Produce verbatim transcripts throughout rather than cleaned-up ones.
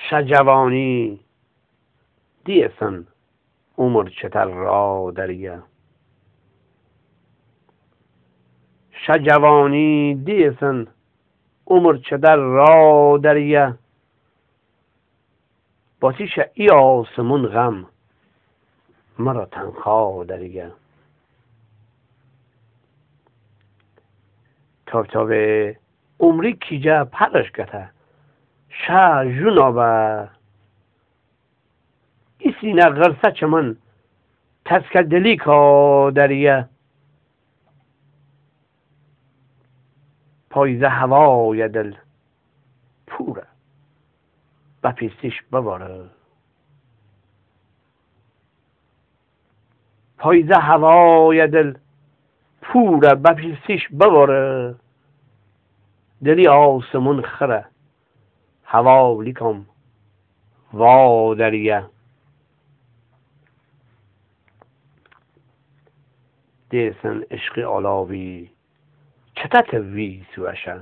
شجوانی دیسن عمر چتر را دریه شجوانی دیسن عمر چتر را دریه باتیش ای آسمون غم مرا تنها دریه تاب تاب عمری کیجه پرش گته شا جونابه ای سینه غرصه چمن تسک دلی کا دریه پایزه هوای دل پوره و پیستیش بباره پایزه هوای دل پوره و پیستیش بباره دلی آسمون خره هوا لیکم وا دریه دیسن عشق آلاوی چتت وی سوشه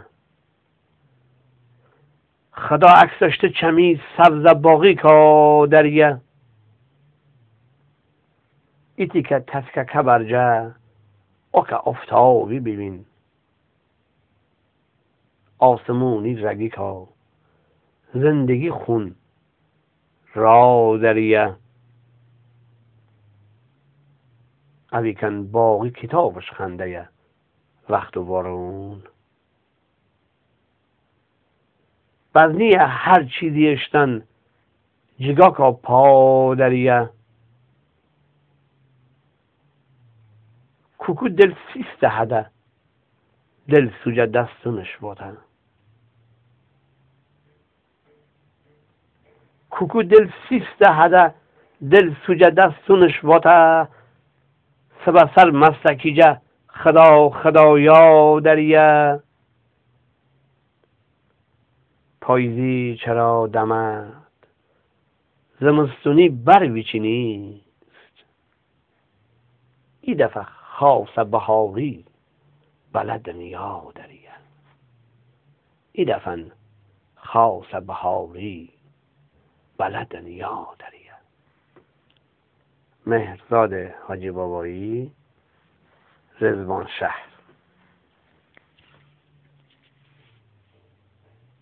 خدا عکسشت چمی سبز باقی کا دریه ایتی که تسکه برجه اوکه افتاوی ببین آسمونی رگی کا زندگی خون را دریه اویکن باقی کتابش خنده وقت و بارون بزنی هر چیزی اشتن جگا کا پا دریه کوکو دل سیسته هده دل سوجه دستونش بوده کوکو دل سیسته هده دل سوجه دستونش بوده سبا سر مستکیجه خدا خدایا دریه پاییزی چرا دمد زمستونی بر ویچینیست ای دفعه خاص بهاری بلد نیا دریه ای دفعه خاص بهاری بلد نیا دریه. مهرزاد حاجی بابایی، رضوان شهر.